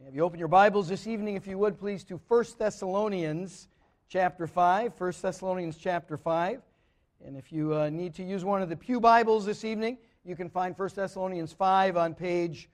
Have you opened your Bibles this evening, if you would, please, to 1 Thessalonians chapter 5. 1 Thessalonians chapter 5. And if you need to use one of the pew Bibles this evening, you can find 1 Thessalonians 5 on page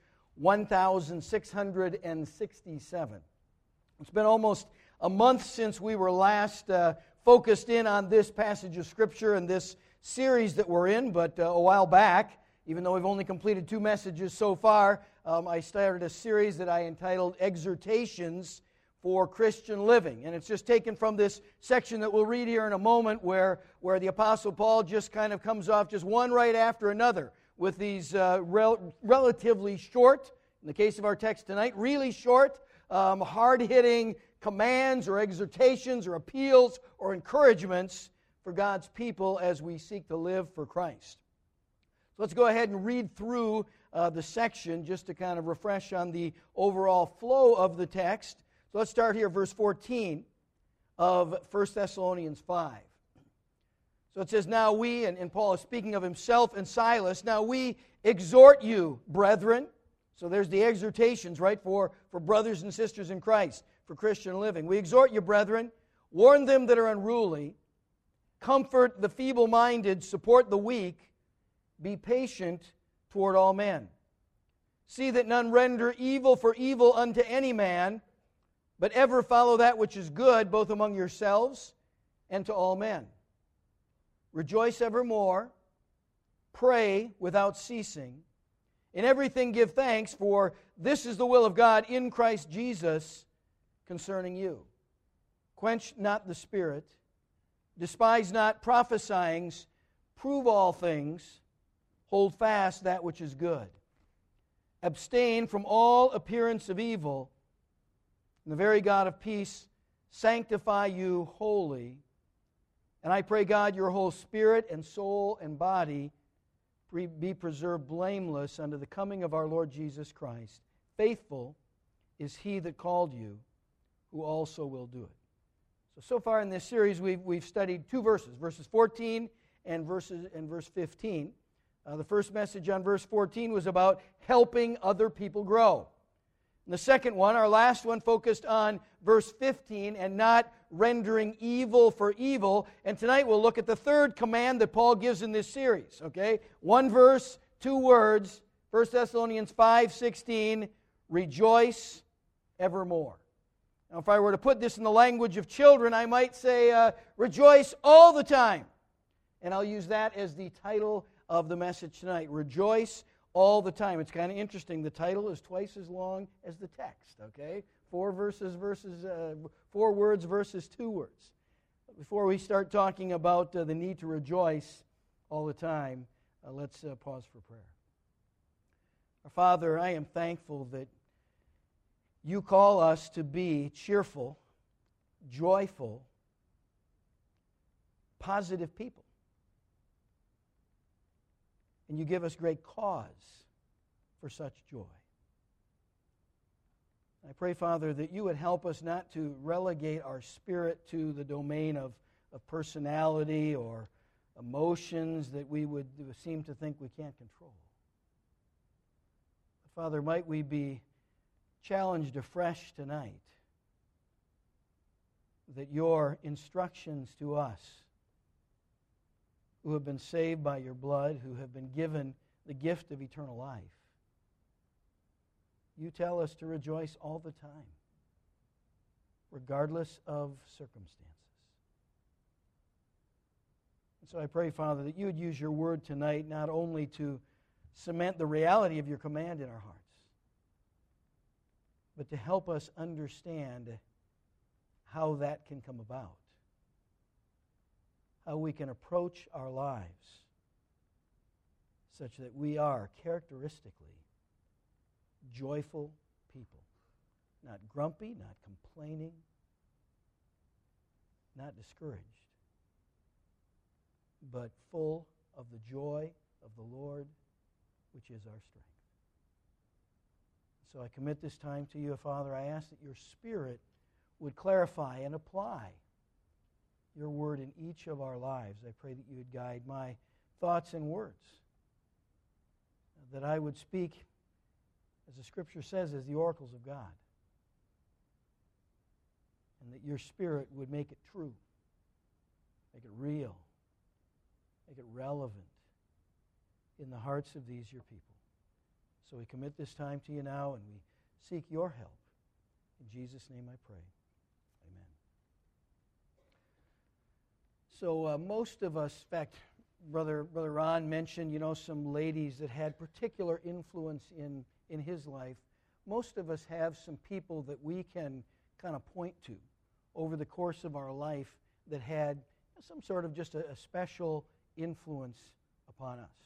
1667. It's been almost a month since we were last focused in on this passage of Scripture and this series that we're in, but a while back, even though we've only completed 2 messages so far, I started a series that I entitled Exhortations for Christian Living. And it's just taken from this section that we'll read here in a moment where the Apostle Paul just kind of comes off just one right after another with these relatively short, in the case of our text tonight, really short, hard-hitting commands or exhortations or appeals or encouragements for God's people as we seek to live for Christ. So let's go ahead and read through the section just to kind of refresh on the overall flow of the text. So let's start here, verse 14 of 1 Thessalonians 5. So it says, now we, and Paul is speaking of himself and Silas, now we exhort you, brethren. So there's the exhortations, right, for brothers and sisters in Christ, for Christian living. We exhort you, brethren, warn them that are unruly, comfort the feeble-minded, support the weak, be patient toward all men. See that none render evil for evil unto any man, but ever follow that which is good, both among yourselves and to all men. Rejoice evermore, pray without ceasing. In everything give thanks, for this is the will of God in Christ Jesus concerning you. Quench not the spirit, despise not prophesyings, prove all things, hold fast that which is good. Abstain from all appearance of evil, and the very God of peace sanctify you wholly. And I pray, God, your whole spirit and soul and body be preserved blameless unto the coming of our Lord Jesus Christ. Faithful is he that called you, who also will do it. So far in this series, we've studied 2 verses, verses 14 and verse 15. The first message on verse 14 was about helping other people grow. And the second one, our last one, focused on verse 15 and not rendering evil for evil. And tonight we'll look at the third command that Paul gives in this series. Okay, 1 verse, 2 words. 1 Thessalonians 5:16, rejoice evermore. Now, if I were to put this in the language of children, I might say, rejoice all the time. And I'll use that as the title of the message tonight. Rejoice all the time. It's kind of interesting. The title is twice as long as the text, okay? 4 words versus 2 words. Before we start talking about the need to rejoice all the time, let's pause for prayer. Our Father, I am thankful that you call us to be cheerful, joyful, positive people. And you give us great cause for such joy. I pray, Father, that you would help us not to relegate our spirit to the domain of personality or emotions that we would seem to think we can't control. Father, might we be challenged afresh tonight that your instructions to us who have been saved by your blood, who have been given the gift of eternal life, you tell us to rejoice all the time, regardless of circumstances. And so I pray, Father, that you would use your word tonight not only to cement the reality of your command in our hearts, but to help us understand how that can come about, how we can approach our lives such that we are characteristically joyful people, not grumpy, not complaining, not discouraged, but full of the joy of the Lord, which is our strength. So I commit this time to you, Father. I ask that your Spirit would clarify and apply your word in each of our lives. I pray that you would guide my thoughts and words, that I would speak, as the Scripture says, as the oracles of God, and that your Spirit would make it true, make it real, make it relevant in the hearts of these your people. So we commit this time to you now, and we seek your help. In Jesus' name I pray. Amen. So most of us, in fact, Brother Ron mentioned, some ladies that had particular influence in his life. Most of us have some people that we can kind of point to over the course of our life that had some sort of just a special influence upon us.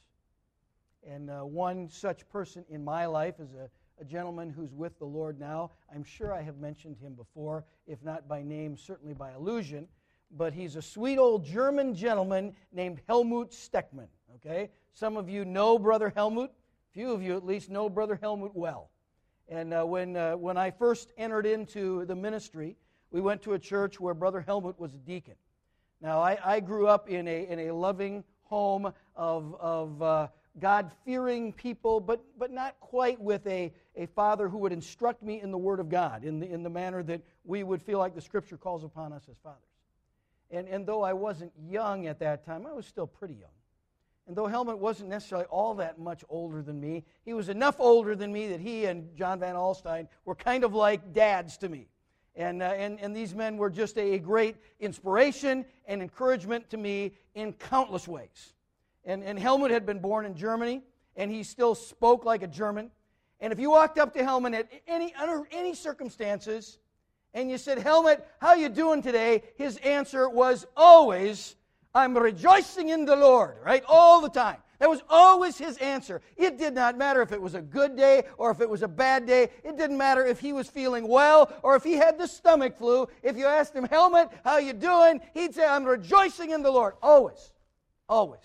And one such person in my life is a gentleman who's with the Lord now. I'm sure I have mentioned him before, if not by name, certainly by allusion. But he's a sweet old German gentleman named Helmut Steckmann. Okay? Some of you know Brother Helmut. A few of you at least know Brother Helmut well. And when I first entered into the ministry, we went to a church where Brother Helmut was a deacon. Now, I grew up in a loving home of God-fearing people, but not quite with a father who would instruct me in the Word of God in the manner that we would feel like the Scripture calls upon us as fathers. And though I wasn't young at that time, I was still pretty young. And though Helmut wasn't necessarily all that much older than me, he was enough older than me that he and John Van Alstyne were kind of like dads to me. And these men were just a great inspiration and encouragement to me in countless ways. And Helmut had been born in Germany, and he still spoke like a German. And if you walked up to Helmut under any circumstances, and you said, "Helmut, how you doing today?" his answer was always, "I'm rejoicing in the Lord," right? All the time. That was always his answer. It did not matter if it was a good day or if it was a bad day. It didn't matter if he was feeling well or if he had the stomach flu. If you asked him, "Helmut, how you doing?" he'd say, "I'm rejoicing in the Lord." Always. Always.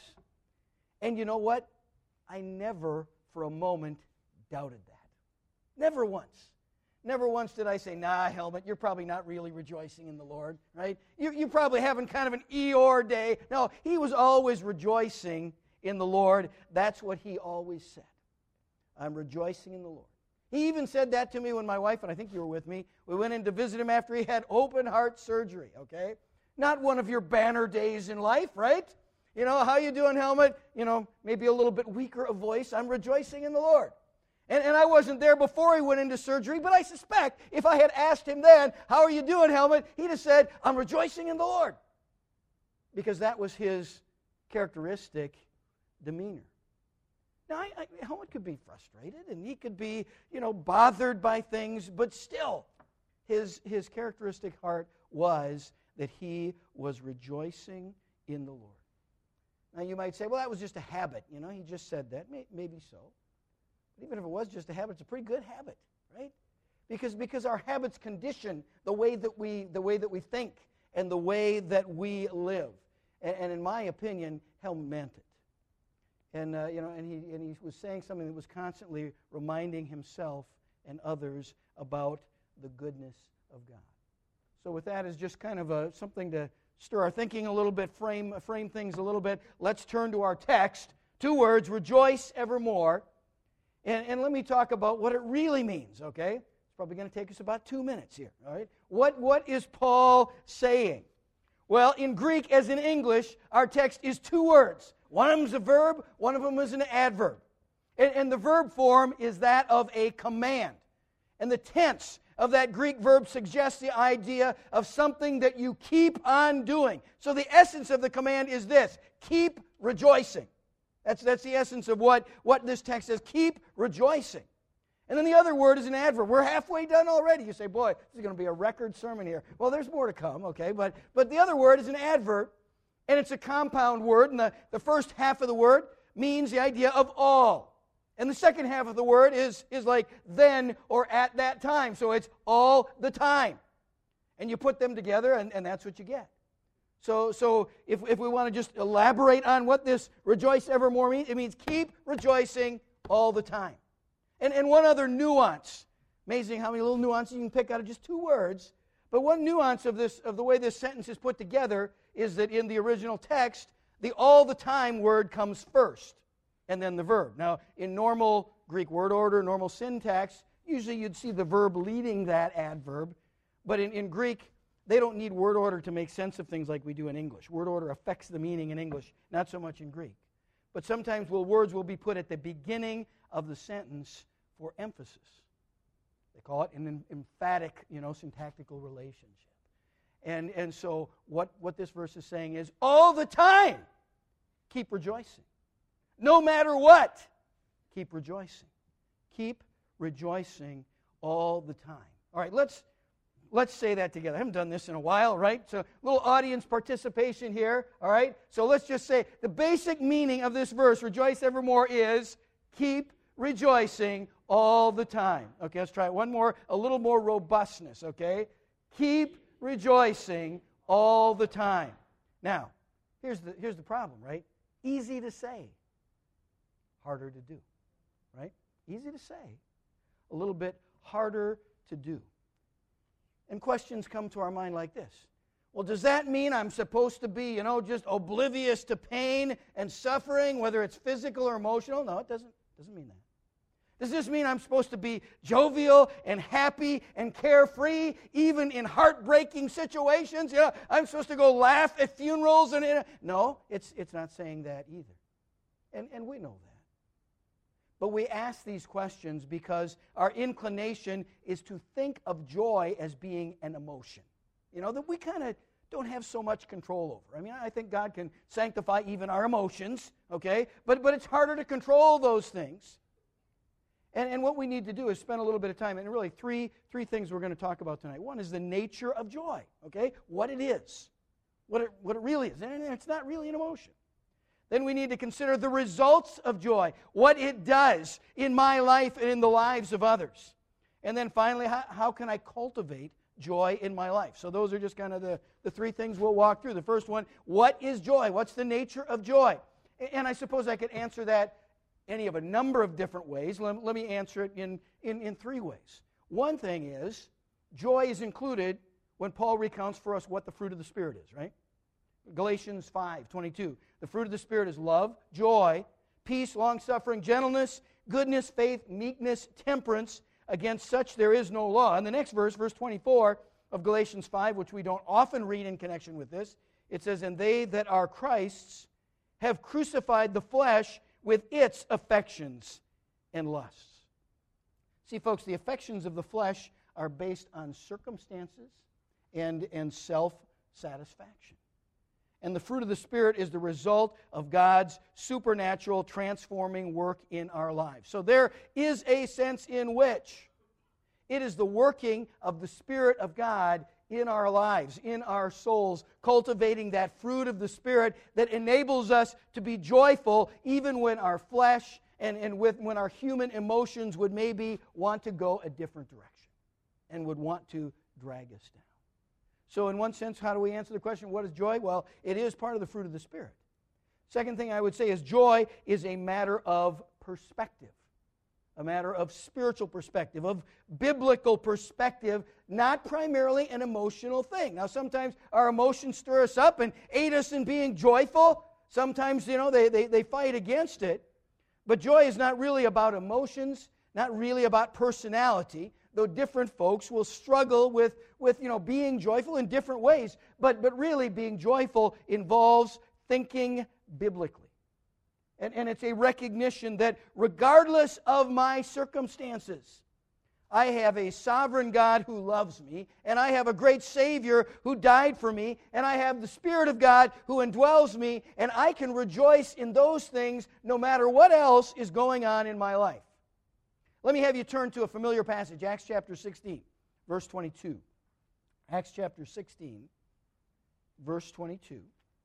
And you know what? I never for a moment doubted that. Never once. Never once did I say, "Nah, Helmut, you're probably not really rejoicing in the Lord," right? You're probably having kind of an Eeyore day. No, he was always rejoicing in the Lord. That's what he always said. "I'm rejoicing in the Lord." He even said that to me when my wife, and I think you were with me, we went in to visit him after he had open heart surgery, okay? Not one of your banner days in life, right? How you doing, Helmut? Maybe a little bit weaker of voice. "I'm rejoicing in the Lord." And I wasn't there before he went into surgery, but I suspect if I had asked him then, "How are you doing, Helmut?" he'd have said, "I'm rejoicing in the Lord." Because that was his characteristic demeanor. Now, Helmut could be frustrated, and he could be, bothered by things, but still, his characteristic heart was that he was rejoicing in the Lord. Now, you might say, "Well, that was just a habit." He just said that. Maybe so. But even if it was just a habit, it's a pretty good habit, right? Because our habits condition the way that we think and the way that we live. And in my opinion, Helmut meant it. And he was saying something that was constantly reminding himself and others about the goodness of God. So with that as just kind of something to stir our thinking a little bit, frame things a little bit, let's turn to our text. 2 words, rejoice evermore. And let me talk about what it really means, okay? It's probably going to take us about 2 minutes here, all right? What is Paul saying? Well, in Greek as in English, our text is 2 words. One of them is a verb, one of them is an adverb. And the verb form is that of a command. And the tense of that Greek verb suggests the idea of something that you keep on doing. So the essence of the command is this: keep rejoicing. That's the essence of what this text says. Keep rejoicing. And then the other word is an adverb. We're halfway done already. You say, "Boy, this is going to be a record sermon here." Well, there's more to come, okay? But the other word is an adverb, and it's a compound word. And the first half of the word means the idea of all. And the second half of the word is like then or at that time. So it's all the time. And you put them together, and that's what you get. So if we want to just elaborate on what this rejoice evermore means, it means keep rejoicing all the time. And one other nuance, amazing how many little nuances you can pick out of just 2 words, but one nuance of the way this sentence is put together is that in the original text, the all the time word comes first, and then the verb. Now, in normal Greek word order, normal syntax, usually you'd see the verb leading that adverb, but in Greek, they don't need word order to make sense of things like we do in English. Word order affects the meaning in English, not so much in Greek. But sometimes words will be put at the beginning of the sentence for emphasis. They call it an emphatic, syntactical relationship. And so what this verse is saying is, all the time, keep rejoicing. No matter what, keep rejoicing. Keep rejoicing all the time. All right, let's say that together. I haven't done this in a while, right? So a little audience participation here, all right? So let's just say the basic meaning of this verse, rejoice evermore, is keep rejoicing all the time. Okay, let's try it one more, a little more robustness, okay? Keep rejoicing all the time. Now, here's the problem, right? Easy to say, harder to do, right? Easy to say, a little bit harder to do. And questions come to our mind like this. Well, does that mean I'm supposed to be, just oblivious to pain and suffering, whether it's physical or emotional? No, it doesn't mean that. Does this mean I'm supposed to be jovial and happy and carefree, even in heartbreaking situations? I'm supposed to go laugh at funerals? No, it's not saying that either. And we know that. But we ask these questions because our inclination is to think of joy as being an emotion, that we kind of don't have so much control over. I mean, I think God can sanctify even our emotions, okay? But it's harder to control those things. And what we need to do is spend a little bit of time, and really three things we're going to talk about tonight. One is the nature of joy, okay? What it is, what it really is. And it's not really an emotion. Then we need to consider the results of joy, what it does in my life and in the lives of others. And then finally, how can I cultivate joy in my life? So those are just kind of the three things we'll walk through. The first one, what is joy? What's the nature of joy? And I suppose I could answer that any of a number of different ways. Let me answer it in three ways. One thing is, joy is included when Paul recounts for us what the fruit of the Spirit is, right? Galatians 5:22. The fruit of the Spirit is love, joy, peace, long-suffering, gentleness, goodness, faith, meekness, temperance. Against such there is no law. And the next verse, verse 24 of Galatians 5, which we don't often read in connection with this, it says, and they that are Christ's have crucified the flesh with its affections and lusts. See, folks, the affections of the flesh are based on circumstances and self-satisfaction. And the fruit of the Spirit is the result of God's supernatural transforming work in our lives. So there is a sense in which it is the working of the Spirit of God in our lives, in our souls, cultivating that fruit of the Spirit that enables us to be joyful even when our flesh and when our human emotions would maybe want to go a different direction and would want to drag us down. So in one sense, how do we answer the question, what is joy? Well, it is part of the fruit of the Spirit. Second thing I would say is joy is a matter of perspective, a matter of spiritual perspective, of biblical perspective, not primarily an emotional thing. Now, sometimes our emotions stir us up and aid us in being joyful. Sometimes, they fight against it. But joy is not really about emotions, not really about personality, though different folks will struggle with being joyful in different ways. But really being joyful involves thinking biblically. And it's a recognition that regardless of my circumstances, I have a sovereign God who loves me, and I have a great Savior who died for me, and I have the Spirit of God who indwells me, and I can rejoice in those things no matter what else is going on in my life. Let me have you turn to a familiar passage, Acts chapter 16, verse 22. Acts chapter 16, verse 22.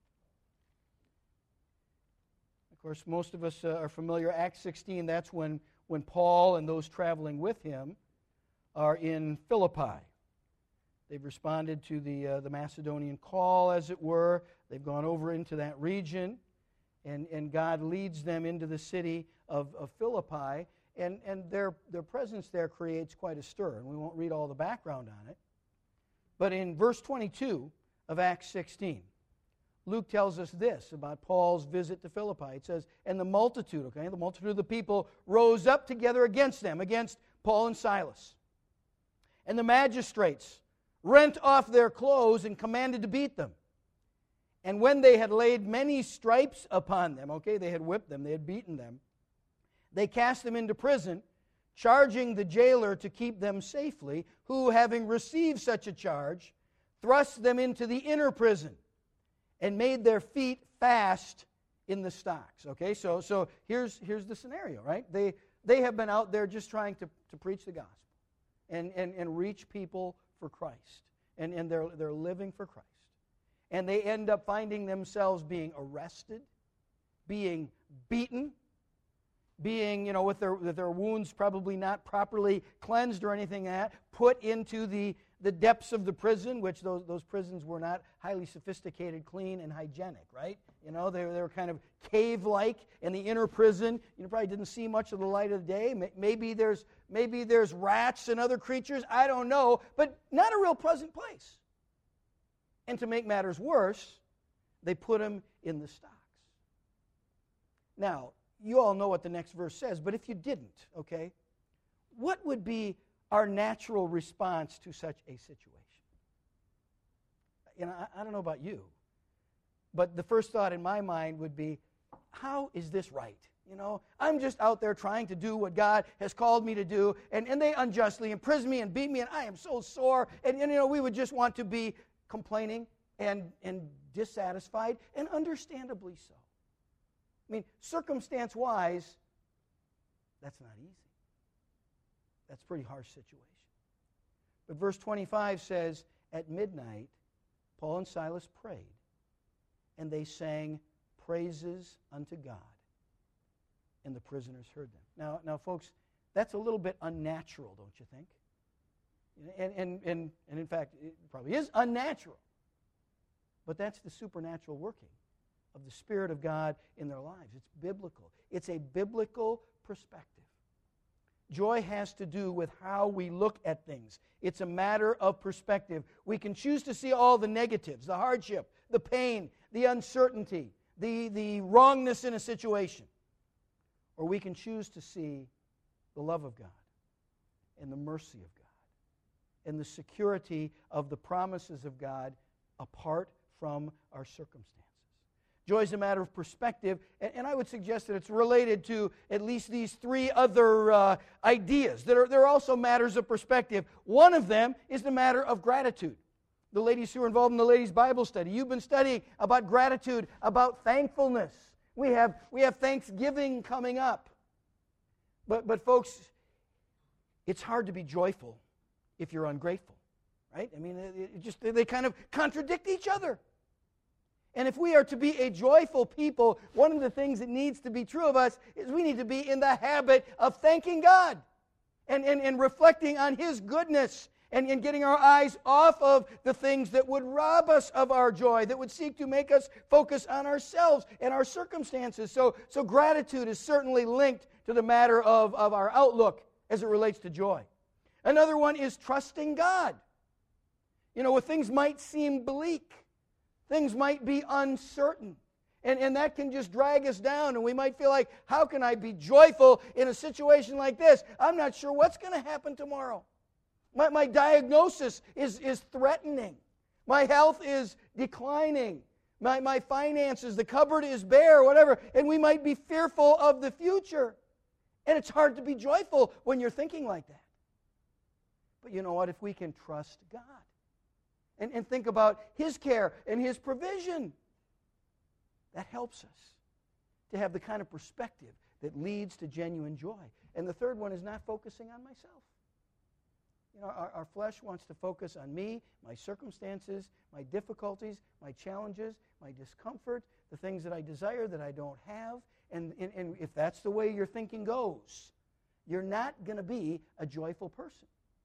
Of course, most of us are familiar. Acts 16, that's when Paul and those traveling with him are in Philippi. They've responded to the Macedonian call, as it were. They've gone over into that region, and God leads them into the city of Philippi, and their presence there creates quite a stir, and we won't read all the background on it. But in verse 22 of Acts 16, Luke tells us this about Paul's visit to Philippi. It says, and the multitude of the people rose up together against them, against Paul and Silas. And the magistrates rent off their clothes, and commanded to beat them. And when they had laid many stripes upon them, okay, they had whipped them, they had beaten them, they cast them into prison, charging the jailer to keep them safely, who, having received such a charge, thrust them into the inner prison and made their feet fast in the stocks. Okay, so here's the scenario, right? They have been out there just trying to preach the gospel and reach people for Christ. And they're living for Christ. And they end up finding themselves being arrested, being beaten, being, with their wounds probably not properly cleansed or anything like that, put into the depths of the prison, which those prisons were not highly sophisticated, clean, and hygienic, right? They were kind of cave-like in the inner prison. Probably didn't see much of the light of the day. Maybe there's rats and other creatures, I don't know, but not a real pleasant place. And to make matters worse, they put him in the stocks. Now, you all know what the next verse says, but if you didn't, okay, what would be our natural response to such a situation? I don't know about you, but the first thought in my mind would be, how is this right? I'm just out there trying to do what God has called me to do, and they unjustly imprison me and beat me, and I am so sore, and we would just want to be complaining and dissatisfied, and understandably so. I mean, circumstance-wise, that's not easy. That's a pretty harsh situation. But verse 25 says, at midnight, Paul and Silas prayed, and they sang praises unto God, and the prisoners heard them. Now, folks, that's a little bit unnatural, don't you think? And in fact, it probably is unnatural. But that's the supernatural working of the Spirit of God in their lives. It's biblical. It's a biblical perspective. Joy has to do with how we look at things. It's a matter of perspective. We can choose to see all the negatives, the hardship, the pain, the uncertainty, the wrongness in a situation. Or we can choose to see the love of God and the mercy of God and the security of the promises of God apart from our circumstances. Joy is a matter of perspective, and I would suggest that it's related to at least these three other ideas that are also matters of perspective. One of them is the matter of gratitude. The ladies who are involved in the ladies' Bible study, you've been studying about gratitude, about thankfulness. We have Thanksgiving coming up. But folks, it's hard to be joyful if you're ungrateful, right? I mean, they kind of contradict each other. And if we are to be a joyful people, one of the things that needs to be true of us is we need to be in the habit of thanking God and reflecting on His goodness and getting our eyes off of the things that would rob us of our joy, that would seek to make us focus on ourselves and our circumstances. So gratitude is certainly linked to the matter of our outlook as it relates to joy. Another one is trusting God. When things might seem bleak, things might be uncertain, and that can just drag us down, and we might feel like, how can I be joyful in a situation like this? I'm not sure what's going to happen tomorrow. My diagnosis is threatening. My health is declining. My finances, the cupboard is bare, whatever, and we might be fearful of the future. And it's hard to be joyful when you're thinking like that. But you know what? If we can trust God and think about His care and His provision, that helps us to have the kind of perspective that leads to genuine joy. And the third one is not focusing on myself. Our flesh wants to focus on me, my circumstances, my difficulties, my challenges, my discomfort, the things that I desire that I don't have. And if that's the way your thinking goes, you're not going to be a joyful person.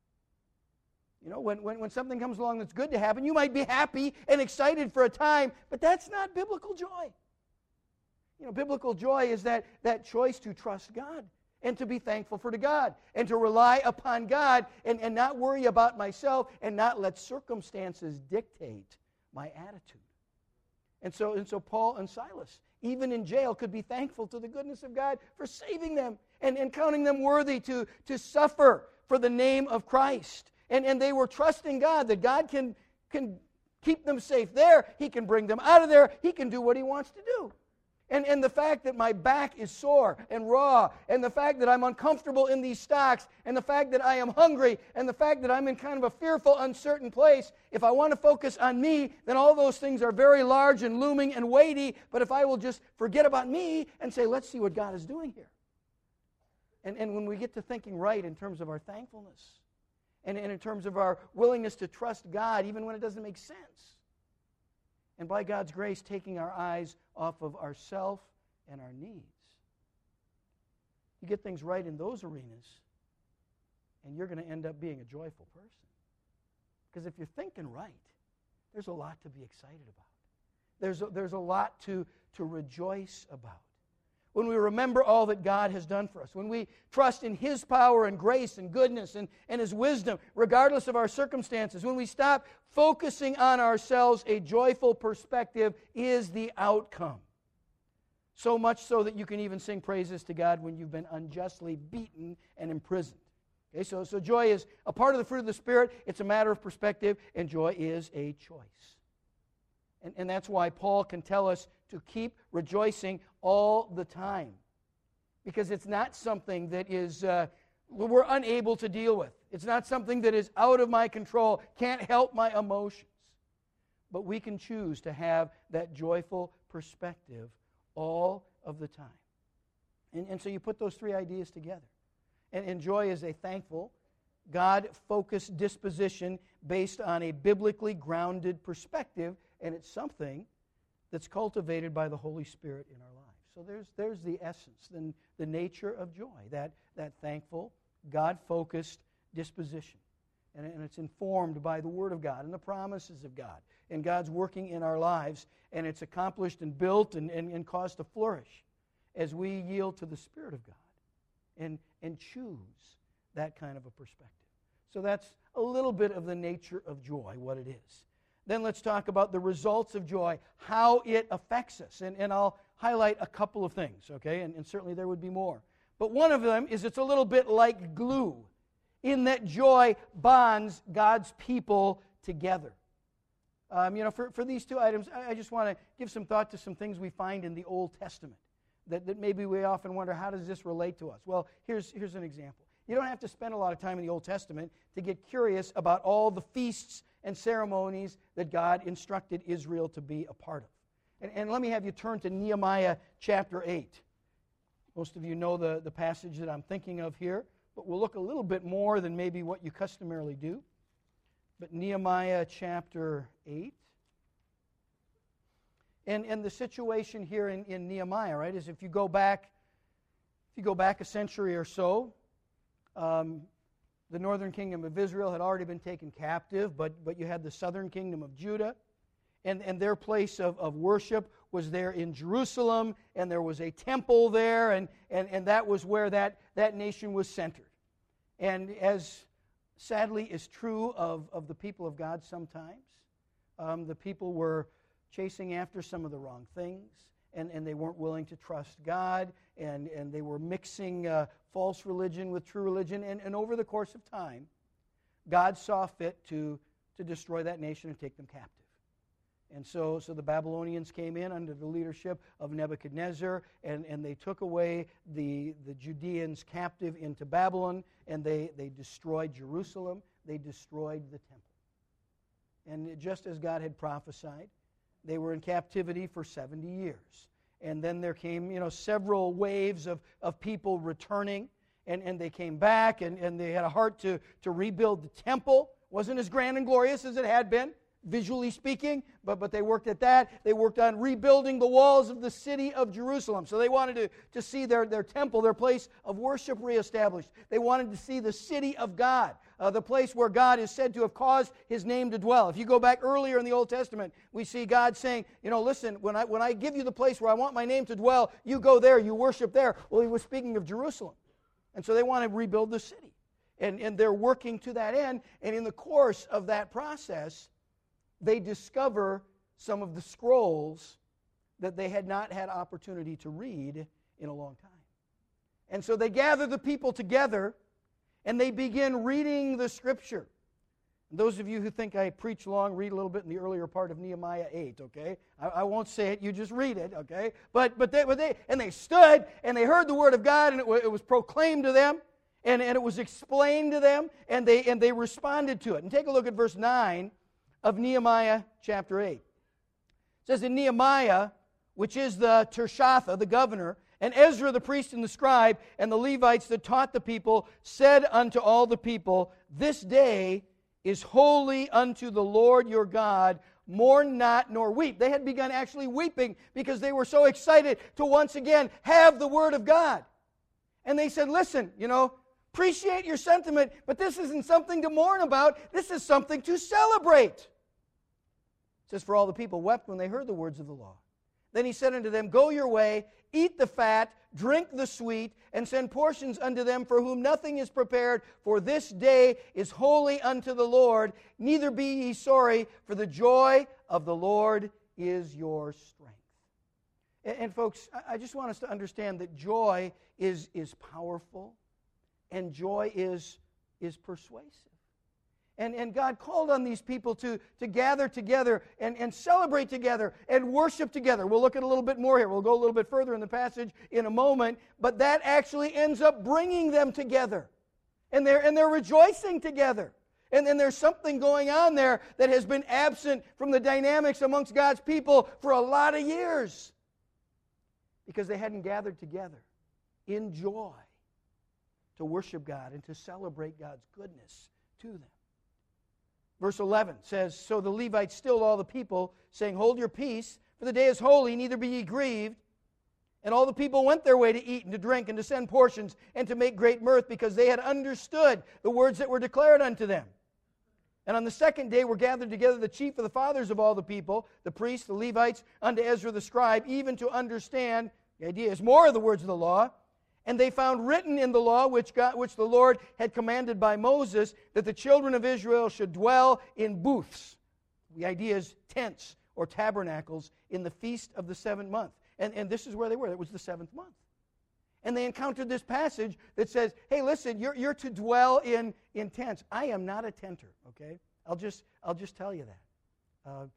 When something comes along that's good to happen, you might be happy and excited for a time, but that's not biblical joy. Biblical joy is that choice to trust God and to be thankful for God and to rely upon God and not worry about myself and not let circumstances dictate my attitude. And so Paul and Silas, even in jail, could be thankful to the goodness of God for saving them and counting them worthy to suffer for the name of Christ. And they were trusting God, that God can keep them safe there. He can bring them out of there. He can do what He wants to do. And the fact that my back is sore and raw, and the fact that I'm uncomfortable in these stocks, and the fact that I am hungry, and the fact that I'm in kind of a fearful, uncertain place, if I want to focus on me, then all those things are very large and looming and weighty. But if I will just forget about me and say, let's see what God is doing here. And when we get to thinking right in terms of our thankfulness, and in terms of our willingness to trust God even when it doesn't make sense, and by God's grace, taking our eyes off of ourself and our needs. You get things right in those arenas, and you're going to end up being a joyful person. Because if you're thinking right, there's a lot to be excited about. There's a lot to rejoice about. When we remember all that God has done for us, when we trust in His power and grace and goodness and His wisdom, regardless of our circumstances, when we stop focusing on ourselves, a joyful perspective is the outcome. So much so that you can even sing praises to God when you've been unjustly beaten and imprisoned. Okay, so joy is a part of the fruit of the Spirit. It's a matter of perspective, and joy is a choice. And that's why Paul can tell us to keep rejoicing all the time. Because it's not something that is we're unable to deal with. It's not something that is out of my control, can't help my emotions. But we can choose to have that joyful perspective all of the time. And so you put those three ideas together. And joy is a thankful, God-focused disposition based on a biblically grounded perspective, and it's something that's cultivated by the Holy Spirit in our lives. So there's the essence, the nature of joy, that thankful, God-focused disposition. And it's informed by the Word of God and the promises of God and God's working in our lives, and it's accomplished and built and caused to flourish as we yield to the Spirit of God and choose that kind of a perspective. So that's a little bit of the nature of joy, what it is. Then let's talk about the results of joy, how it affects us. And I'll highlight a couple of things, okay? And certainly there would be more. But one of them is it's a little bit like glue, in that joy bonds God's people together. For these two items, I just want to give some thought to some things we find in the Old Testament that maybe we often wonder, how does this relate to us? Well, here's an example. You don't have to spend a lot of time in the Old Testament to get curious about all the feasts and ceremonies that God instructed Israel to be a part of. And let me have you turn to Nehemiah chapter 8. Most of you know the passage that I'm thinking of here, but we'll look a little bit more than maybe what you customarily do. But Nehemiah chapter 8. And the situation here in Nehemiah, right, is if you go back a century or so, the northern kingdom of Israel had already been taken captive, but you had the southern kingdom of Judah, and their place of worship was there in Jerusalem, and there was a temple there, and that was where that nation was centered. And as sadly is true of the people of God sometimes, the people were chasing after some of the wrong things, and they weren't willing to trust God, and they were mixing false religion with true religion, and over the course of time, God saw fit to destroy that nation and take them captive. And so the Babylonians came in under the leadership of Nebuchadnezzar, and they took away the Judeans captive into Babylon, and they destroyed Jerusalem, they destroyed the temple. And just as God had prophesied, they were in captivity for 70 years. And then there came, several waves of people returning, and they came back, and they had a heart to rebuild the temple. Wasn't as grand and glorious as it had been, visually speaking, but they worked at that. They worked on rebuilding the walls of the city of Jerusalem. So they wanted to see their temple, their place of worship reestablished. They wanted to see the city of God, the place where God is said to have caused His name to dwell. If you go back earlier in the Old Testament, we see God saying, listen, when I give you the place where I want my name to dwell, you go there, you worship there. Well, He was speaking of Jerusalem. And so they want to rebuild the city. And they're working to that end. And in the course of that process, they discover some of the scrolls that they had not had opportunity to read in a long time. And so they gather the people together, and they begin reading the Scripture. Those of you who think I preach long, read a little bit in the earlier part of Nehemiah 8, okay? I won't say it, you just read it, okay? But they stood, and they heard the word of God, and it was proclaimed to them, and it was explained to them, and they responded to it. And take a look at verse 9 of Nehemiah chapter 8. It says, in Nehemiah, which is the Tirshatha, the governor, and Ezra the priest and the scribe, and the Levites that taught the people, said unto all the people, this day is holy unto the Lord your God. Mourn not nor weep. They had begun actually weeping because they were so excited to once again have the Word of God. And they said, listen, appreciate your sentiment, but this isn't something to mourn about. This is something to celebrate. It says, for all the people wept when they heard the words of the law. Then he said unto them, go your way, eat the fat, drink the sweet, and send portions unto them for whom nothing is prepared, for this day is holy unto the Lord. Neither be ye sorry, for the joy of the Lord is your strength. And folks, I just want us to understand that joy is powerful, and joy is persuasive. And God called on these people to gather together and celebrate together and worship together. We'll look at a little bit more here. We'll go a little bit further in the passage in a moment. But that actually ends up bringing them together. And they're rejoicing together. And then there's something going on there that has been absent from the dynamics amongst God's people for a lot of years. Because they hadn't gathered together in joy to worship God and to celebrate God's goodness to them. Verse 11 says, so the Levites stilled all the people, saying, hold your peace, for the day is holy, neither be ye grieved. And all the people went their way to eat and to drink and to send portions and to make great mirth, because they had understood the words that were declared unto them. And on the second day were gathered together the chief of the fathers of all the people, the priests, the Levites, unto Ezra the scribe, even to understand, the idea is more of the words of the law. And they found written in the law which the Lord had commanded by Moses, that the children of Israel should dwell in booths. The idea is tents or tabernacles in the feast of the seventh month. And this is where they were. It was the seventh month. And they encountered this passage that says, hey, listen, you're to dwell in tents. I am not a tenter, okay? I'll just tell you that.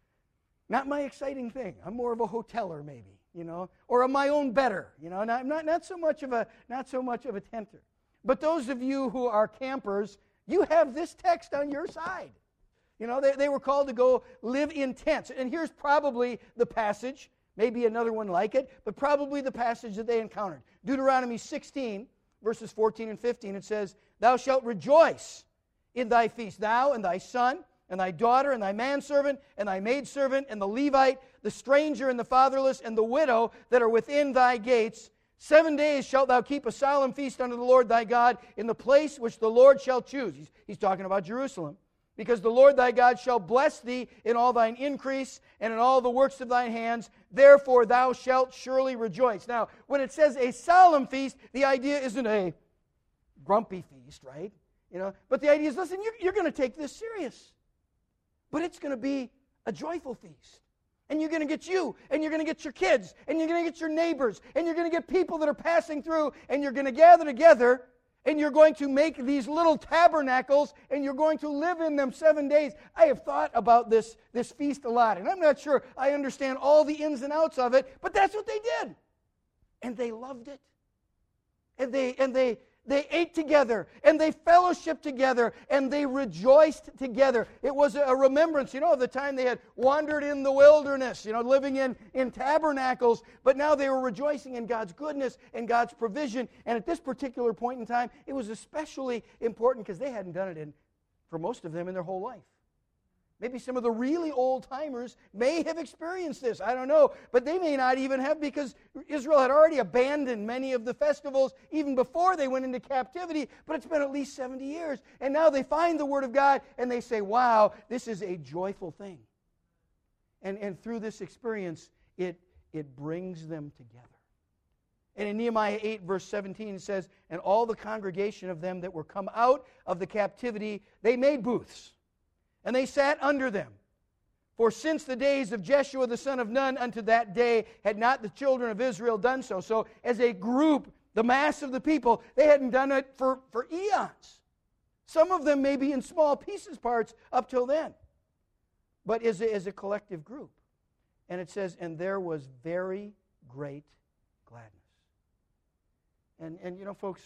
Not my exciting thing. I'm more of a hoteler, maybe. Or my own better, not so much of a tenter. But those of you who are campers, you have this text on your side. They were called to go live in tents. And here's probably the passage, maybe another one like it, but probably the passage that they encountered. Deuteronomy 16, verses 14 and 15, it says, thou shalt rejoice in thy feast, thou and thy son, and thy daughter, and thy manservant, and thy maidservant, and the Levite, the stranger, and the fatherless, and the widow that are within thy gates. 7 days shalt thou keep a solemn feast unto the Lord thy God in the place which the Lord shall choose. He's talking about Jerusalem. Because the Lord thy God shall bless thee in all thine increase, and in all the works of thine hands. Therefore thou shalt surely rejoice. Now, when it says a solemn feast, the idea isn't a grumpy feast, right? But the idea is, listen, you're going to take this serious. But it's going to be a joyful feast. And you're going to get you, and you're going to get your kids, and you're going to get your neighbors, and you're going to get people that are passing through, and you're going to gather together, and you're going to make these little tabernacles, and you're going to live in them 7 days. I have thought about this feast a lot, and I'm not sure I understand all the ins and outs of it, but that's what they did. And they loved it. And they ate together, and they fellowshiped together, and they rejoiced together. It was a remembrance, of the time they had wandered in the wilderness, living in tabernacles, but now they were rejoicing in God's goodness and God's provision. And at this particular point in time, it was especially important because they hadn't done it for most of them in their whole life. Maybe some of the really old-timers may have experienced this. I don't know. But they may not even have, because Israel had already abandoned many of the festivals even before they went into captivity. But it's been at least 70 years. And now they find the Word of God and they say, wow, this is a joyful thing. And through this experience, it brings them together. And in Nehemiah 8, verse 17, it says, and all the congregation of them that were come out of the captivity, they made booths. And they sat under them. For since the days of Jeshua the son of Nun unto that day had not the children of Israel done so. So as a group, the mass of the people, they hadn't done it for eons. Some of them may be in small pieces parts up till then, but as a collective group. And it says, and there was very great gladness. And you know, folks,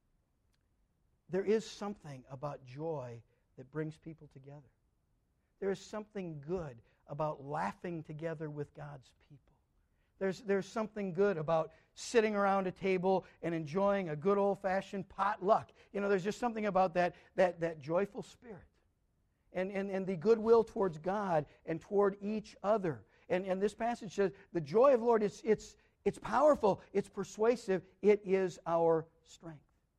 there is something about joy that brings people together. There is something good about laughing together with God's people. There's something good about sitting around a table and enjoying a good old-fashioned potluck. You know, there's just something about that joyful spirit and the goodwill towards God and toward each other. And this passage says the joy of the Lord, it's powerful, it's persuasive, it is our strength.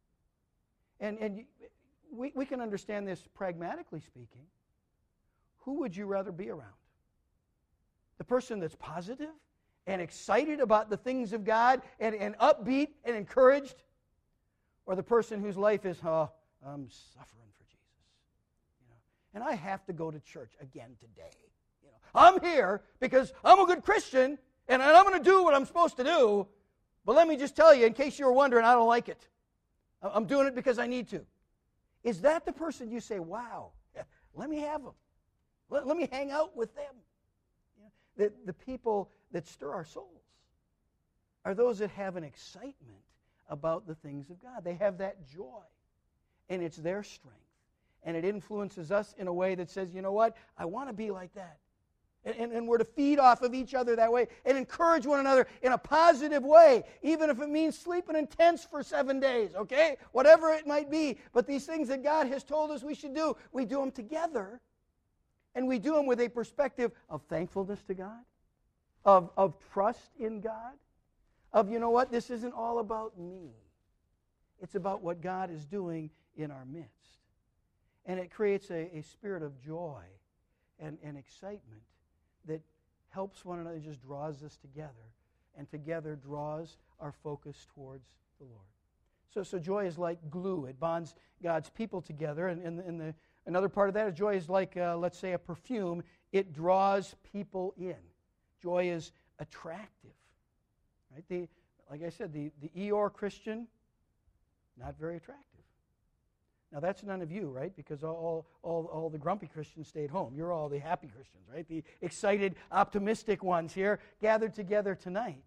And we can understand this pragmatically speaking. Who would you rather be around? The person that's positive and excited about the things of God and upbeat and encouraged? Or the person whose life is, I'm suffering for Jesus. You know, and I have to go to church again today. You know, I'm here because I'm a good Christian and I'm going to do what I'm supposed to do. But let me just tell you, in case you were wondering, I don't like it. I'm doing it because I need to. Is that the person you say, wow, let me have them. Let me hang out with them? You know, the people that stir our souls are those that have an excitement about the things of God. They have that joy, and it's their strength. And it influences us in a way that says, you know what, I want to be like that. And we're to feed off of each other that way and encourage one another in a positive way, even if it means sleeping in tents for 7 days, okay? Whatever it might be. But these things that God has told us we should do, we do them together. And we do them with a perspective of thankfulness to God, of trust in God, of, you know what, this isn't all about me. It's about what God is doing in our midst. And it creates a spirit of joy and excitement that helps one another, just draws us together, and together draws our focus towards the Lord. So joy is like glue. It bonds God's people together. And another part of that is joy is like, let's say, a perfume. It draws people in. Joy is attractive. Right? Like I said, the Eeyore Christian, not very attractive. Now, that's none of you, right? Because all the grumpy Christians stayed home. You're all the happy Christians, right? The excited, optimistic ones here gathered together tonight.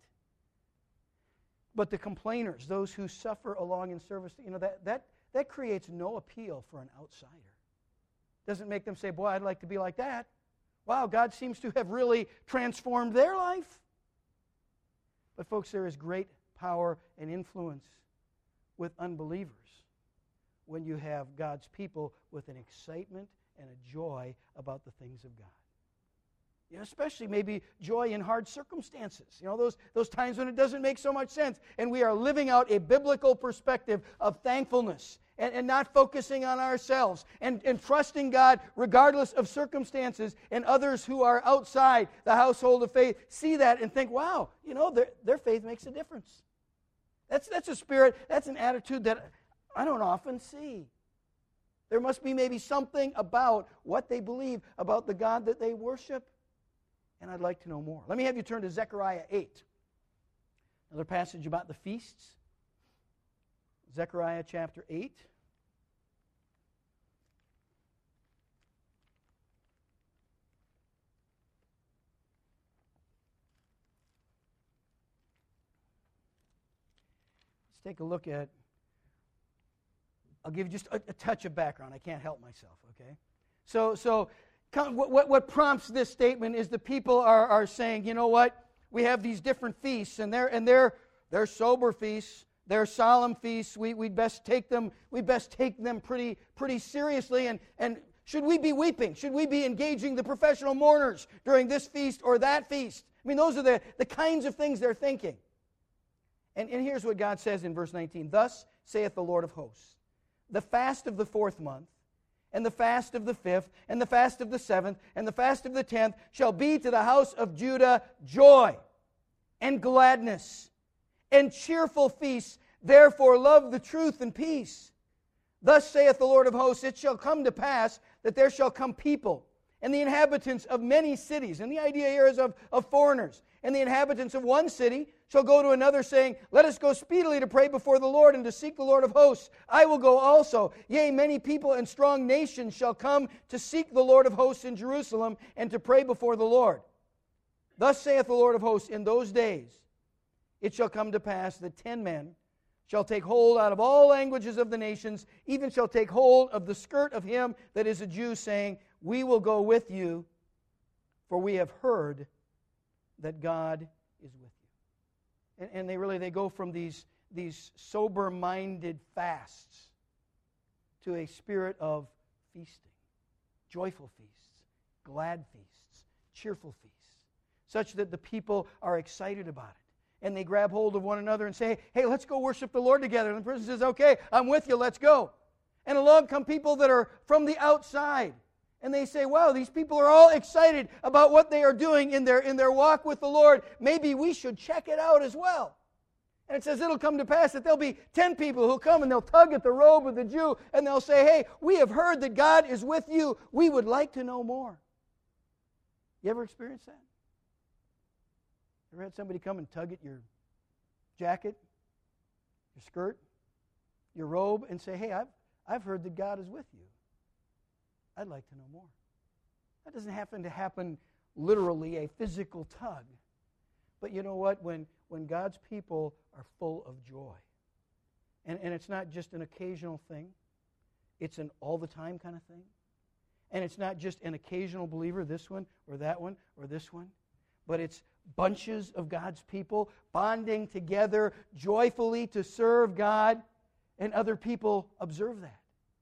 But the complainers, those who suffer along in service, you know, that creates no appeal for an outsider. Doesn't make them say, boy, I'd like to be like that. Wow, God seems to have really transformed their life. But folks, there is great power and influence with unbelievers when you have God's people with an excitement and a joy about the things of God. You know, especially maybe joy in hard circumstances. You know, those times when it doesn't make so much sense. And we are living out a biblical perspective of thankfulness and not focusing on ourselves and trusting God regardless of circumstances, and others who are outside the household of faith see that and think, wow, you know, their faith makes a difference. That's a spirit, that's an attitude that I don't often see. There must be maybe something about what they believe, about the God that they worship, and I'd like to know more. Let me have you turn to Zechariah 8. Another passage about the feasts. Zechariah chapter 8. Let's take a look at, I'll give you just a touch of background. I can't help myself, okay? So what prompts this statement is the people are saying, you know what? We have these different feasts, and they're sober feasts. They're solemn feasts. We'd best take them pretty seriously. And should we be weeping? Should we be engaging the professional mourners during this feast or that feast? I mean, those are the kinds of things they're thinking. And here's what God says in verse 19. Thus saith the Lord of hosts, the fast of the 4th month, and the fast of the 5th, and the fast of the 7th, and the fast of the 10th shall be to the house of Judah joy and gladness and cheerful feasts. Therefore love the truth and peace. Thus saith the Lord of hosts, it shall come to pass that there shall come people and the inhabitants of many cities. And the idea here is of foreigners. And the inhabitants of one city shall go to another, saying, Let us go speedily to pray before the Lord and to seek the Lord of hosts. I will go also. Yea, many people and strong nations shall come to seek the Lord of hosts in Jerusalem and to pray before the Lord. Thus saith the Lord of hosts, in those days it shall come to pass that 10 men shall take hold out of all languages of the nations, even shall take hold of the skirt of him that is a Jew, saying, We will go with you, for we have heard that God is with you. And they go from these sober-minded fasts to a spirit of feasting, joyful feasts, glad feasts, cheerful feasts, such that the people are excited about it. And they grab hold of one another and say, Hey, let's go worship the Lord together. And the person says, Okay, I'm with you, let's go. And along come people that are from the outside. And they say, Wow, these people are all excited about what they are doing in their walk with the Lord. Maybe we should check it out as well. And it says it'll come to pass that there'll be 10 people who'll come and they'll tug at the robe of the Jew and they'll say, Hey, we have heard that God is with you. We would like to know more. You ever experienced that? Ever had somebody come and tug at your jacket, your skirt, your robe, and say, Hey, I've heard that God is with you. I'd like to know more. That doesn't happen literally, a physical tug. But you know what? When God's people are full of joy, and it's not just an occasional thing, it's an all-the-time kind of thing, and it's not just an occasional believer, this one or that one or this one, but it's bunches of God's people bonding together joyfully to serve God, and other people observe that.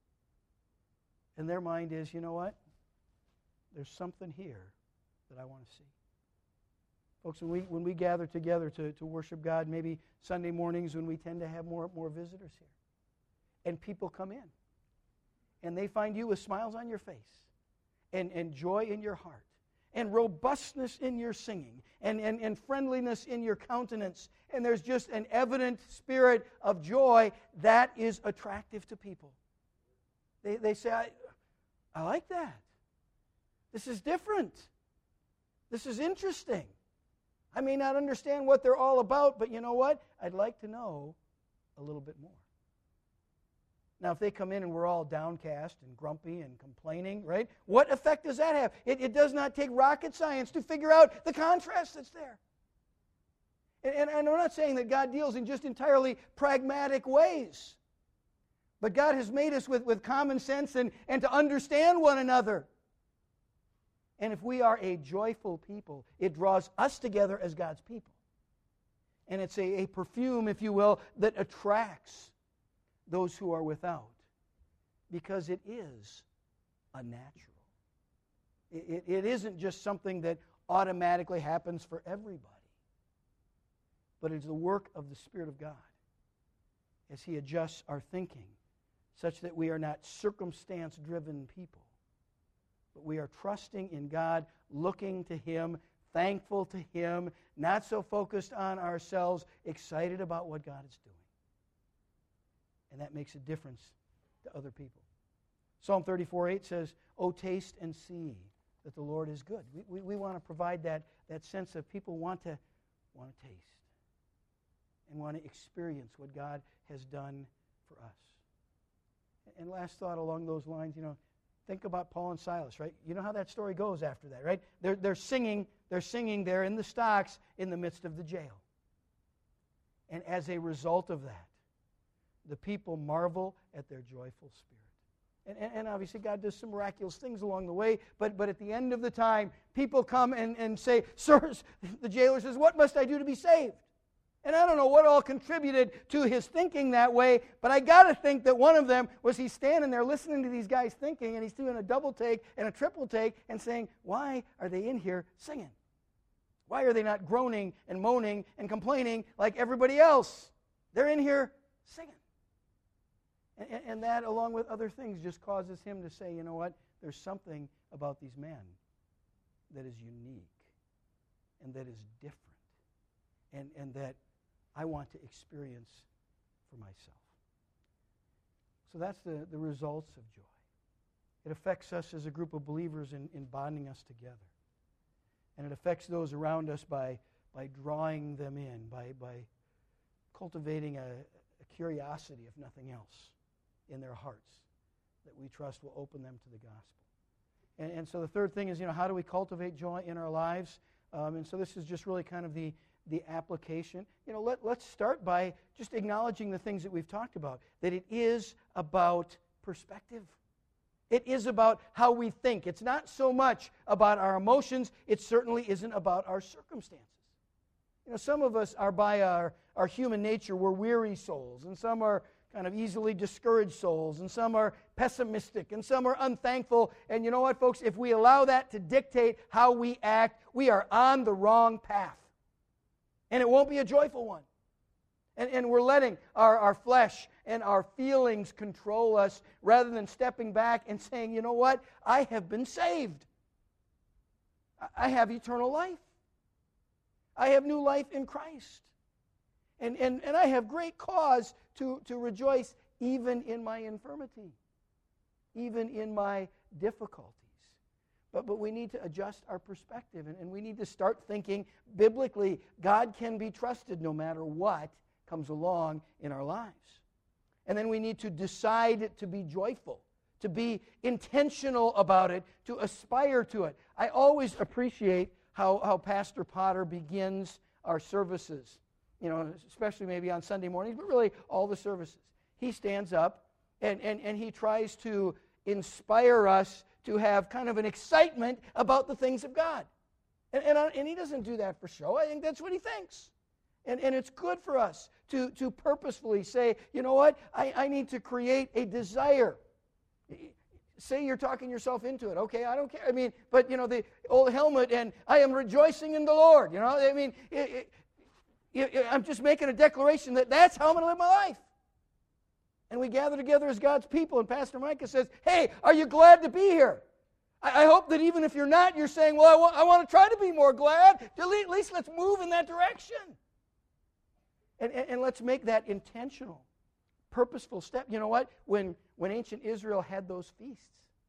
And their mind is, you know what? There's something here that I want to see. Folks, when we gather together to worship God, maybe Sunday mornings when we tend to have more visitors here, and people come in, and they find you with smiles on your face, and joy in your heart, and robustness in your singing, and friendliness in your countenance, and there's just an evident spirit of joy that is attractive to people. They say, I like that. This is different. This is interesting. I may not understand what they're all about, but you know what? I'd like to know a little bit more. Now, if they come in and we're all downcast and grumpy and complaining, right? What effect does that have? It does not take rocket science to figure out the contrast that's there. And I'm not saying that God deals in just entirely pragmatic ways. But God has made us with common sense and to understand one another. And if we are a joyful people, it draws us together as God's people. And it's a perfume, if you will, that attracts those who are without. Because it is a natural. It isn't just something that automatically happens for everybody. But it's the work of the Spirit of God as He adjusts our thinking, such that we are not circumstance-driven people, but we are trusting in God, looking to Him, thankful to Him, not so focused on ourselves, excited about what God is doing. And that makes a difference to other people. Psalm 34:8 says, "Oh, taste and see that the Lord is good." We want to provide that sense of people want to taste and want to experience what God has done for us. And last thought along those lines, think about Paul and Silas, right? You know how that story goes after that, right? They're singing there in the stocks in the midst of the jail. And as a result of that, the people marvel at their joyful spirit. And obviously God does some miraculous things along the way, but at the end of the time, people come and say, "Sirs," the jailer says, "What must I do to be saved?" And I don't know what all contributed to his thinking that way, but I got to think that one of them was he's standing there listening to these guys thinking, and he's doing a double take and a triple take and saying, "Why are they in here singing? Why are they not groaning and moaning and complaining like everybody else? They're in here singing." And that, along with other things, just causes him to say, you know what? There's something about these men that is unique and that is different and that I want to experience for myself. So that's the results of joy. It affects us as a group of believers in bonding us together. And it affects those around us by by drawing them in, by cultivating a curiosity, if nothing else, in their hearts that we trust will open them to the gospel. And so the third thing is, how do we cultivate joy in our lives? And so this is just really kind of the application. Let's start by just acknowledging the things that we've talked about, that it is about perspective. It is about how we think. It's not so much about our emotions. It certainly isn't about our circumstances. Some of us are by our human nature, we're weary souls, and some are kind of easily discouraged souls, and some are pessimistic, and some are unthankful. And you know what, folks? If we allow that to dictate how we act, we are on the wrong path. And it won't be a joyful one. And we're letting our flesh and our feelings control us rather than stepping back and saying, you know what? I have been saved. I have eternal life. I have new life in Christ. And I have great cause to rejoice even in my infirmity, even in my difficulties. But we need to adjust our perspective, and we need to start thinking biblically. God can be trusted no matter what comes along in our lives. And then we need to decide to be joyful, to be intentional about it, to aspire to it. I always appreciate how Pastor Potter begins our services, especially maybe on Sunday mornings, but really all the services. He stands up and he tries to inspire us to have kind of an excitement about the things of God. And he doesn't do that for show. I think that's what he thinks. And it's good for us to purposefully say, you know what, I need to create a desire. Say you're talking yourself into it. Okay, I don't care. But the old helmet and I am rejoicing in the Lord. I'm just making a declaration that's how I'm going to live my life. And we gather together as God's people, and Pastor Micah says, hey, are you glad to be here? I hope that even if you're not, you're saying, well, I want to try to be more glad. At least let's move in that direction. And let's make that intentional, purposeful step. You know what? When ancient Israel had those feasts,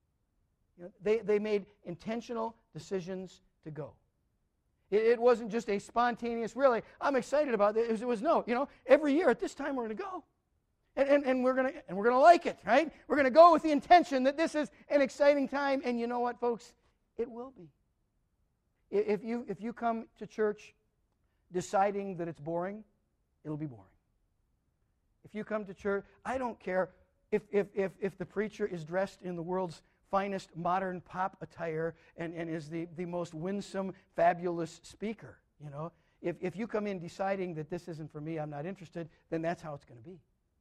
they made intentional decisions to go. It wasn't just a spontaneous, really, I'm excited about this. It was every year at this time we're going to go. And we're going to like it, right? We're going to go with the intention that this is an exciting time. And you know what, folks? It will be. If you come to church deciding that it's boring, it'll be boring. If you come to church, I don't care if the preacher is dressed in the world's finest modern pop attire and is the most winsome, fabulous speaker. If you come in deciding that this isn't for me, I'm not interested, then that's how it's going to be.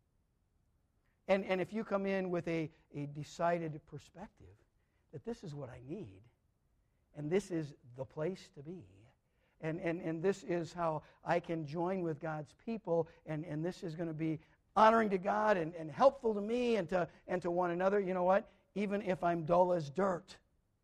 And if you come in with a decided perspective that this is what I need, and this is the place to be, and this is how I can join with God's people, and this is going to be honoring to God and helpful to me and to one another, you know what? Even if I'm dull as dirt,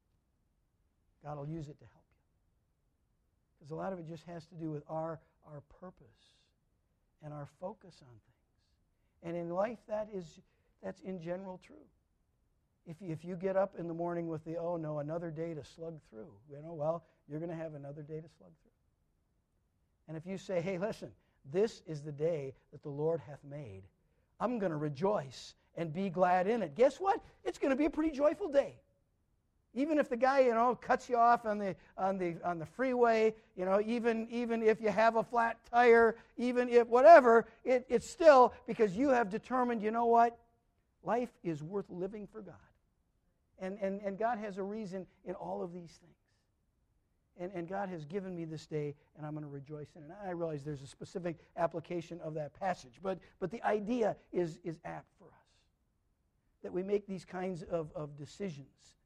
God will use it to help you. Because a lot of it just has to do with our purpose and our focus on things. And in life, that's in general true. If you get up in the morning with another day to slug through, you're going to have another day to slug through. And if you say, hey, listen, this is the day that the Lord hath made, I'm going to rejoice and be glad in it. Guess what? It's going to be a pretty joyful day. Even if the guy, cuts you off on the freeway, even if you have a flat tire, even if whatever, it's still because you have determined, you know what? Life is worth living for God. And God has a reason in all of these things. And God has given me this day, and I'm going to rejoice in it. And I realize there's a specific application of that passage, but the idea is apt for us, that we make these kinds of decisions.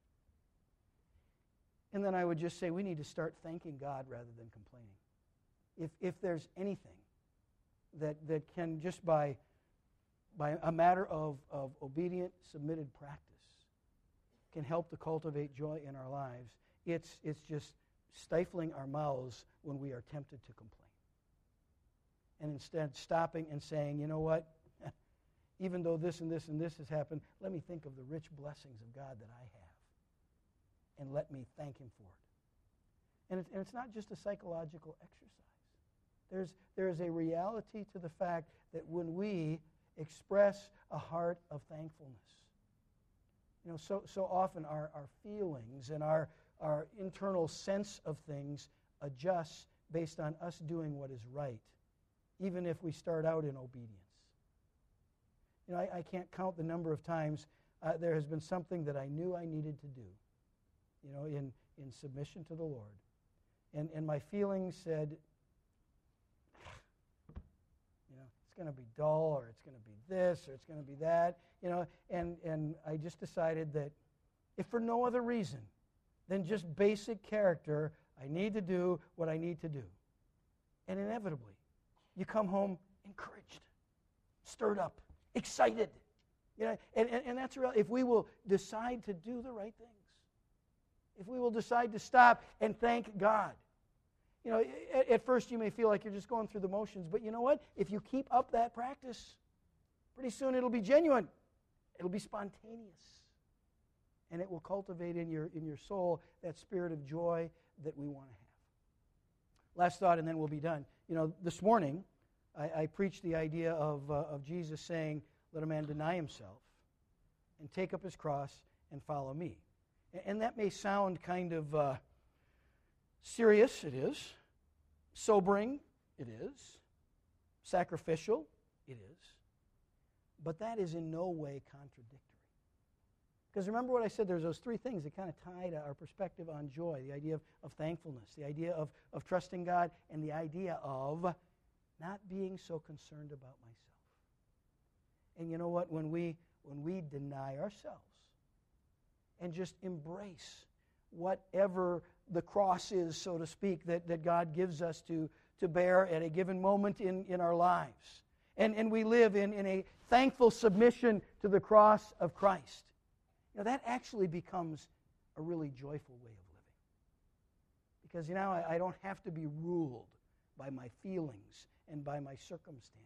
And then I would just say we need to start thanking God rather than complaining. If there's anything that can just by a matter of obedient, submitted practice can help to cultivate joy in our lives, it's just stifling our mouths when we are tempted to complain. And instead stopping and saying, you know what? Even though this and this and this has happened, let me think of the rich blessings of God that I have. And let me thank Him for it. And it's not just a psychological exercise. There is a reality to the fact that when we express a heart of thankfulness, so often our feelings and our internal sense of things adjusts based on us doing what is right, even if we start out in obedience. I can't count the number of times there has been something that I knew I needed to do, in submission to the Lord. And my feelings said, it's going to be dull, or it's going to be this, or it's going to be that, and I just decided that if for no other reason than just basic character, I need to do what I need to do. And inevitably, you come home encouraged, stirred up, excited. And that's real. If we will decide to do the right things, if we will decide to stop and thank God. At first you may feel like you're just going through the motions, but you know what? If you keep up that practice, pretty soon it'll be genuine. It'll be spontaneous. And it will cultivate in your soul that spirit of joy that we want to have. Last thought, and then we'll be done. This morning I preached the idea of Jesus saying, let a man deny himself and take up his cross and follow me. And that may sound kind of serious, it is. Sobering, it is. Sacrificial, it is. But that is in no way contradictory. Because remember what I said, there's those three things that kind of tie to our perspective on joy. The idea of thankfulness, the idea of trusting God, and the idea of not being so concerned about myself. And you know what? When we deny ourselves and just embrace whatever the cross is, so to speak, that God gives us to bear at a given moment in our lives. And we live in a thankful submission to the cross of Christ. That actually becomes a really joyful way of living. Because I don't have to be ruled by my feelings and by my circumstances.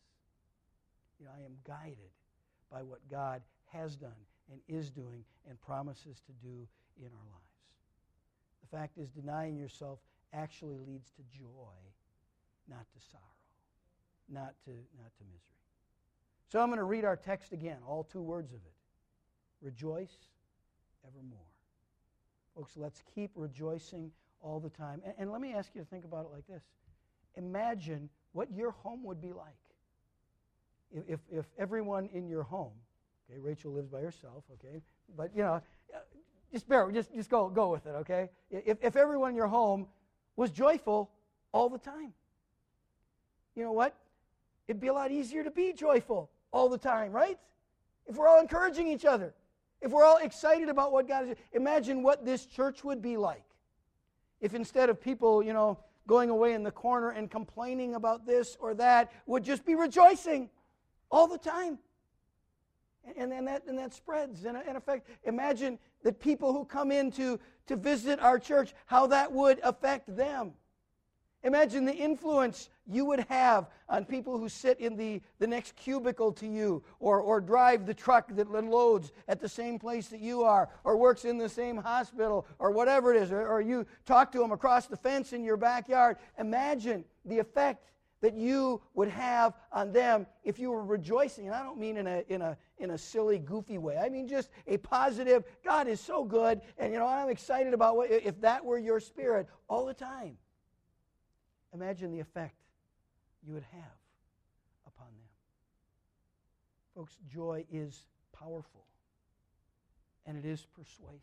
I am guided by what God has done and is doing and promises to do in our lives. The fact is, denying yourself actually leads to joy, not to sorrow, not to misery. So I'm going to read our text again, all 2 words of it. Rejoice evermore. Folks, let's keep rejoicing all the time. And let me ask you to think about it like this. Imagine what your home would be like if everyone in your home, okay, Rachel lives by herself, okay, but just go with it, okay? If everyone in your home was joyful all the time, you know what? It'd be a lot easier to be joyful all the time, right? If we're all encouraging each other, if we're all excited about what God is doing. Imagine what this church would be like if instead of people, going away in the corner and complaining about this or that, would just be rejoicing all the time. And that spreads. And in effect, imagine that people who come in to visit our church, how that would affect them. Imagine the influence you would have on people who sit in the next cubicle to you, or drive the truck that loads at the same place that you are, or works in the same hospital, or whatever it is, or you talk to them across the fence in your backyard. Imagine the effect that you would have on them if you were rejoicing. And I don't mean in a silly, goofy way. I mean just a positive, God is so good, and I'm excited about if that were your spirit all the time. Imagine the effect you would have upon them. Folks, joy is powerful, and it is persuasive,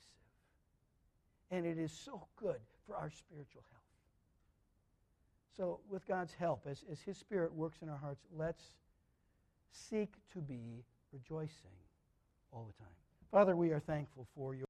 and it is so good for our spiritual health. So with God's help, as His Spirit works in our hearts, let's seek to be rejoicing all the time. Father, we are thankful for your